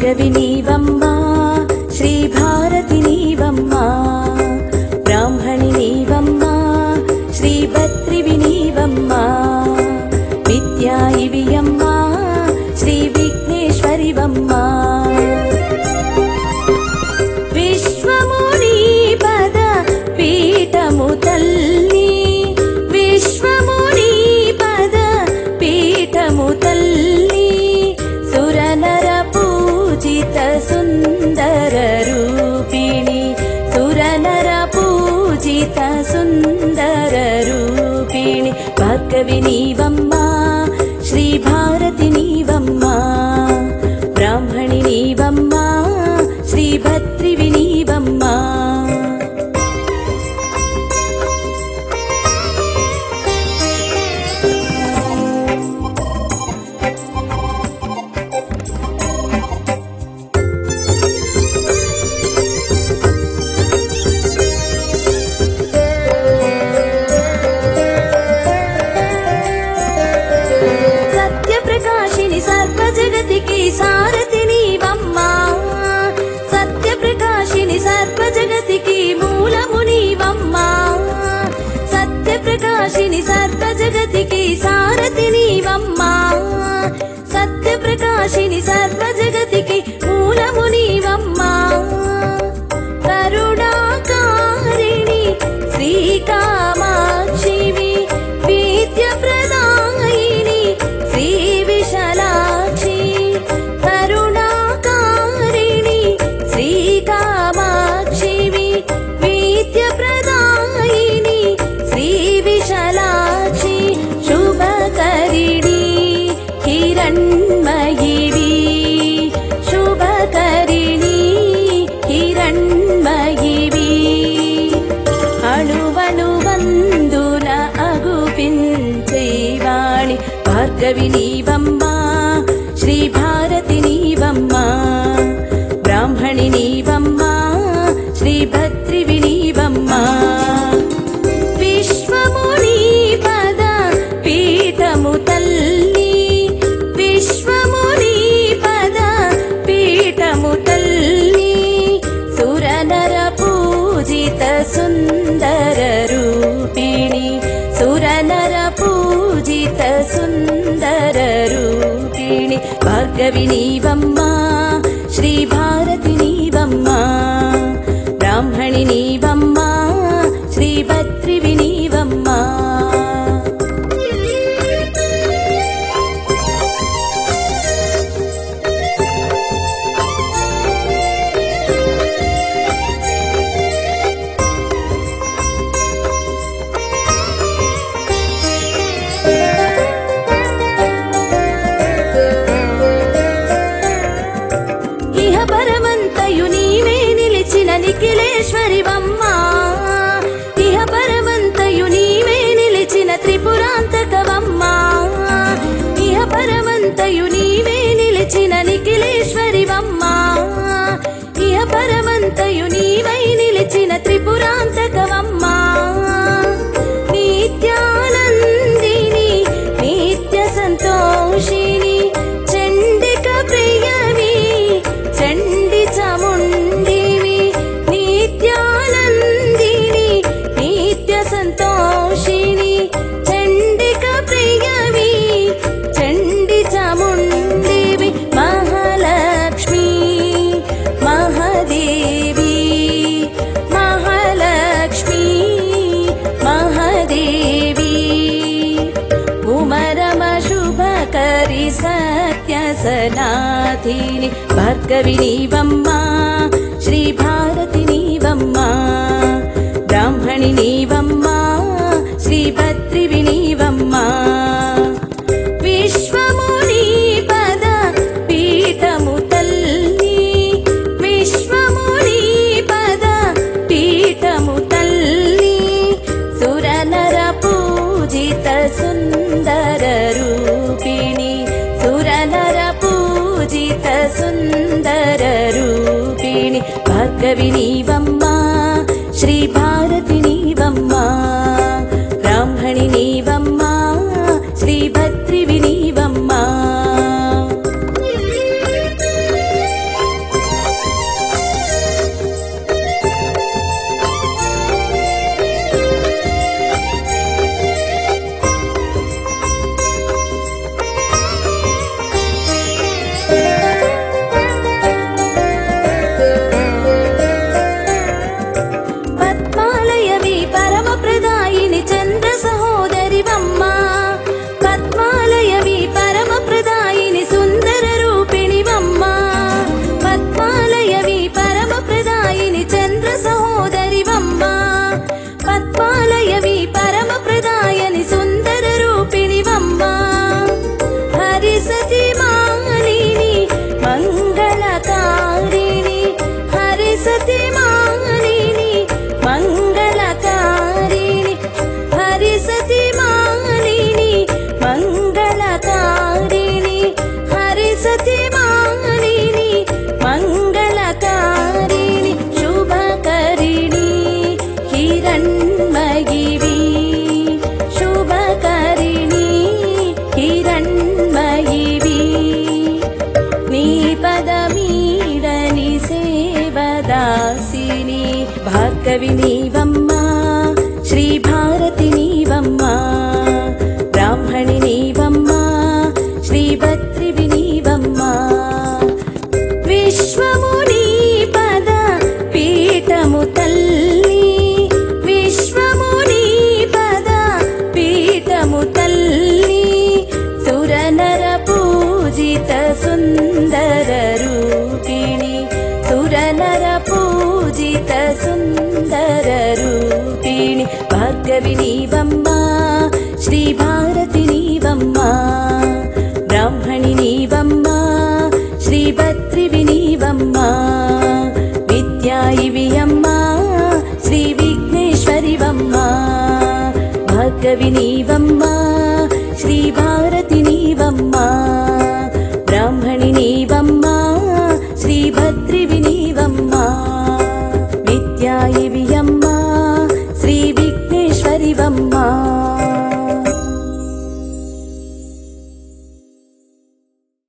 భార్గవి నీవమ్మా, శ్రీ భారతి నీవమ్మా, బ్రాహ్మణి నీవమ్మా, శ్రీ భద్రివి నీవమ్మా, విద్యా ఇవియమ్మా, శ్రీ విఘ్నేశ్వరివమ్మా. విశ్వముని పద పీఠము తల్లి, విశ్వముని పద పీఠము తల్లి, సురనర పూజిత సుందర రూపిణి, సురనర పూజిత సుందర రూపిణి. భార్గవి నీవమ్మా, శ్రీ భారతి నీవమ్మా, బ్రాహ్మణి నీవమ్మా, శ్రీ భద్రివి నీవమ్మా. సత్యప్రకాశిని సర్వ జగతికి సారథి నీవమ్మా, సత్యప్రకాశిని సర్వ జగతికి మూలము నీవమ్మా, సత్యప్రకాశిని సర్వ జగతికి సారథి నీవమ్మా, సత్యప్రకాశిని సర్వ జగతికి మూలము నీవమ్మా. కరుణాకారిణి శ్రీకామాక్షివి, విద్య ప్రదాయిని శ్రీ విశాలాక్షి, కరుణాకారిణి శ్రీకామాక్షివి, విద్య ప్రదాయిని శ్రీ విశాలాక్షి, శుభకరిణి హిరణ్మయివి, శుభకరిణి హిరణ్మయివి, అణువణువందున అగుపించేవాణి. భార్గవి నీవమ్మా, శ్రీ భారతి నీవమ్మా, బ్రాహ్మణి నీవమ్మా, శ్రీ భద్రివి నీవమ్మా. విశ్వముని పద పీఠము తల్లి, విశ్వముని పద పీఠము తల్లి, సురనర పూజిత సుందర రూపిణి, సురనర పూజిత సుందర రూపిణి. భార్గవి నీవమ్మా, శ్రీ భారతి నీవమ్మా, బ్రాహ్మణి నీవమ్మా, శ్రీ భద్రివి నీవమ్మా. ఇహ పరమంతయు నీవే నిలిచిన నిఖిలేశ్వరివమ్మా, ఇహ పరమంతయు నీవే నిలిచిన త్రిపురాంతకవమ్మా, ఇహ పరమంతయు నీవే నిలిచిన నిఖిలేశ్వరివమ్మా, ఇహ పరమంతయు నీవై నిలిచిన త్రిపురాంతకవమ్మా. నిత్యానందిని నిత్య సంతోషిని, చండిక ప్రియవి చండి చాముండివి, నిత్యానందిని నిత్య సంతోషిని, చండిక ప్రియవి చండి చాముండివి. మహాలక్ష్మి మహాదేవి, మహాలక్ష్మి మహాదేవి, ఉమరమ శుభకరి సత్య సనాథిని. భార్గవి నీవమ్మా, శ్రీ భారతి నీవమ్మా, బ్రాహ్మణి నీవమ్మా, శ్రీ భద్రివి నీవమ్మా. విశ్వముని పద పీఠము తల్లి, విశ్వముని పద పీఠము తల్లి, సురనర పూజిత సుందర రూపిణి, సురనర పూజిత సుందర రూపిణి. భార్గవి నీవమ్మా, శ్రీ భారతి నీవమ్మా, బ్రాహ్మణి నీవమ్మా, శ్రీ భద్రివి నీవమ్మా. సతి మాలిని మంగళకారిణి హరి సతి మాలిని మంగళకారిణి శుభకరిణి హిరణ్మయివి శుభకరిణి హిరణ్మయివి నీ పదమీడని సేవదాసిని భార్గవి నీవమ్మా శ్రీ భారతి నీవమ్మా బ్రాహ్మణి నీవమ్మా శ్రీ భద్రివి నీవమ్మా విశ్వము నీ పద పీఠము తల్లి విశ్వము నీ పద పీఠము తల్లి సురనర పూజిత సుందర రూపిణి సురనర పూజిత సుందర రూపిణి భార్గవి నీవమ్మా